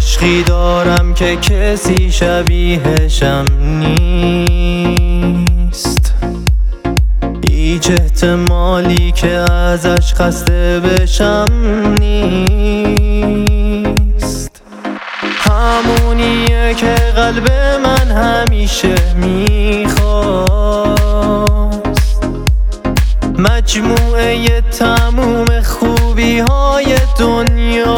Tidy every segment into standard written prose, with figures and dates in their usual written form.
عشقی دارم که کسی شبیهشم نیست، هیچ احتمالی که ازش خسته بشم نیست. همونیه که قلب من همیشه میخواست، مجموعه تموم خوبی های دنیا.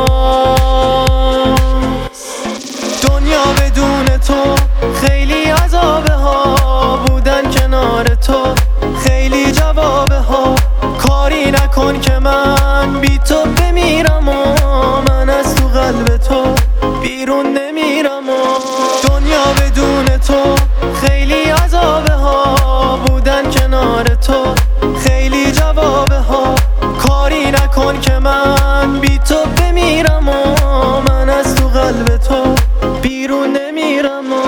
دنیا بدون تو خیلی عذابه ها، بودن کنار تو خیلی جوابه ها. کاری نکن که من بی تو بمیرم و من از تو قلب تو بیرون نمیرم و دنیا بدون تو خیلی عذابه ها، بودن کنار تو خیلی جوابه ها. کاری نکن که من بی تو بمیرم و من از تو قلب تو بیرون نمیرم و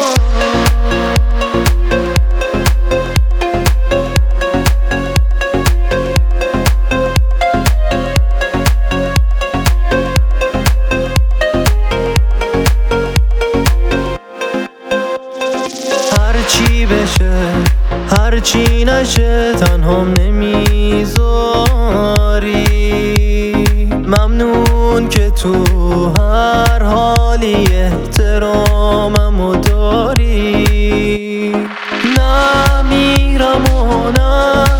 هرچی بشه هرچی نشه تنهام نمیذاری. ممنون که تو هر حالی احتراممو داری. نمیرم و